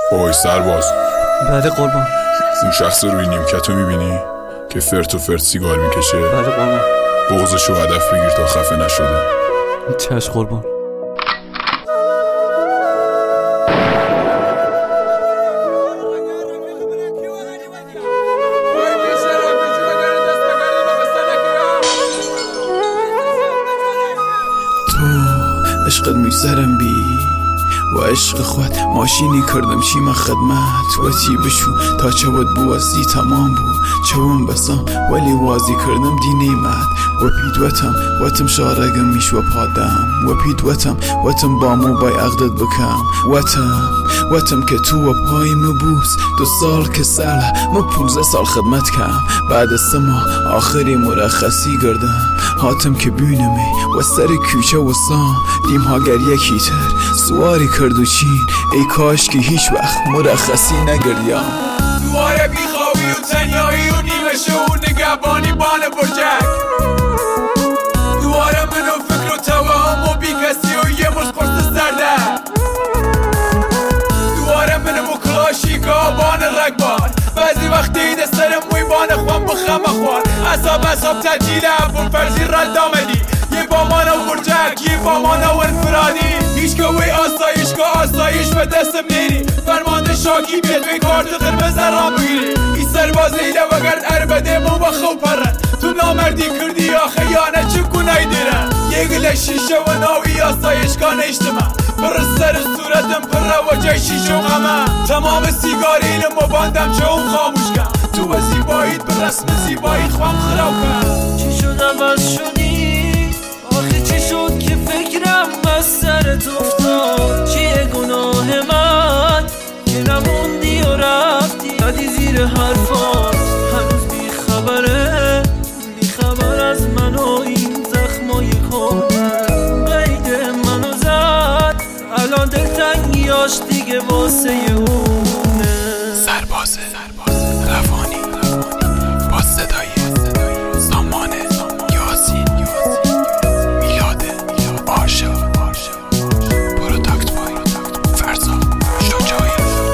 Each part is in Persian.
اوی سرباز. بله قربان. اون شخص روی نیمکتو میبینی که فرت و فرت سیگار میکشه؟ بله قربان. بغضشو هدف بگیر تا خفه نشده. چشم قربان. عشقت میسرم بی و عشق خود ماشینی کردم چی من خدمت و تی بشو تا چه بود بوازی تمام بو چون بسام ولی وازی کردم دی نیمت و پید وتم شارگم میش و پادم و پید وتم بامو بای عقدت بکم وتم که تو و پای مبوس 2 سال که ساله ما 15 سال خدمت کم بعد از 3 ماه آخری مرخصی گردم هاتم که بینمی و سر کوچه و سام دیم ها گر یکی تر سواری کرد و چین ای کاش که هیچ وقت مرخصی نگردیم دواره بیخواهی و تنیایی و نیمشه و نگهبانی بان برجک دواره من و فکر و توهم و بی کسی و یه مش قرص سرده دواره من و کلاشیکا بان رگبان بعضی وقتی دسترم موی بان خوان بخم خوان اصاب تجیل افون فرزی رد آمدی یه بامان و برجک یه بامان و انفرادی هیچ که وی آسایش و دستم نیری فرمانده شاکی بیت به کارت قرمز رام بگیری ای سرباز ایله وگرد عربده مو بخو پرد تو نامردی کردی یا خیانه چه کنای دیرن یه گل شیشه و ناوی آسایشگاه اجتماع پر سر صورتم پر و جای شیشه و غمه تمام سیگاری و باندم چه اون خاموش کن تو و زیباییت به رسم زیبایی خوام خراب کن چی شد عوض شدی؟ آخه چی شد که فکرم از سرت افتاد؟ چیه گناه من که نموندی و رفتی ندی زیر حرفات هنوز بیخبر از من و این زخمای کنه قید منو زد الان دلتنگیاش دیگه واسه اونه سرباز روانی با صدای سامان یاسین میلاده باشا پروداکت بای فرزا شجاعی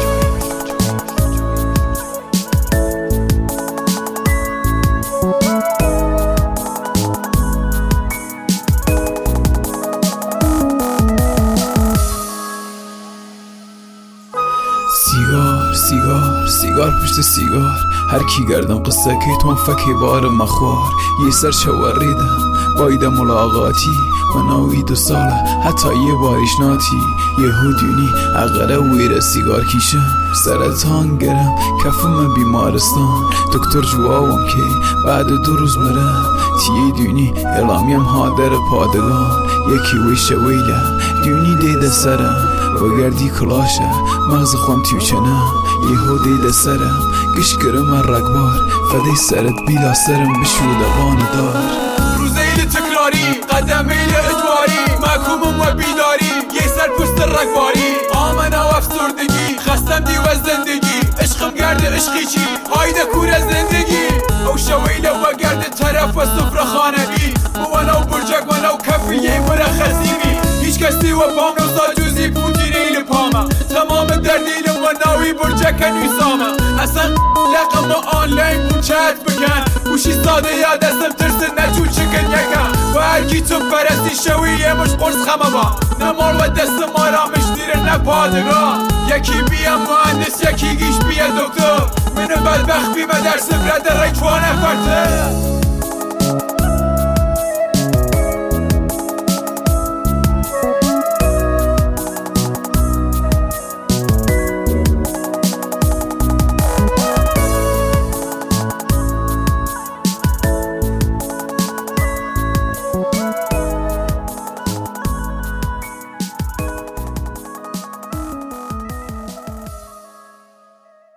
سیگار پشت سیگار هر کی گردم قصه که تو فکی بار مخوار یه سر شواریدم بایده ملاقاتی و ناوی 2 ساله حتی یه باریش ناتی یهودیونی اقره ویره سیگار کیشم سرطان گرم کفم بیمارستان دکتر جوابم که بعد 2 روز مرم تیه دونی اعلامیم هادر پادگان یکی ویشه ویله دونی دیده سرم و گردی کلاشه مغز خوام تیوچنم یهو دیده سرم گش گرم رگبار فدای سرت بیلا سرم بشودقان دار روزیل تکراری قدم ایل اجواری محکومم و بیداری یه سر پست رگباری آمنه و افسردگی خستم دیو از زندگی عشقم گرد عشقی چی هایده کور از زندگی او شویله و گرد طرف و سفره خانگی و برجک و کفی یه مرخصی بی هیچ کسی و پام رو ساجوزی پوتین ایل پاما تمام دردیل و ناوی برجک نیساما اصلا لقم و آنلاین چت بکن گوشی ساده یا دستم ترس نجور چکن یکن و هرکی تو پرستی شوی یه مش قرص خمه با نمار و دست مارامش دیره نپادگاه یکی بیا مهندس یکی گیش بیا دکتر منو بدبخت بیمه در سفرت رای 4 نفر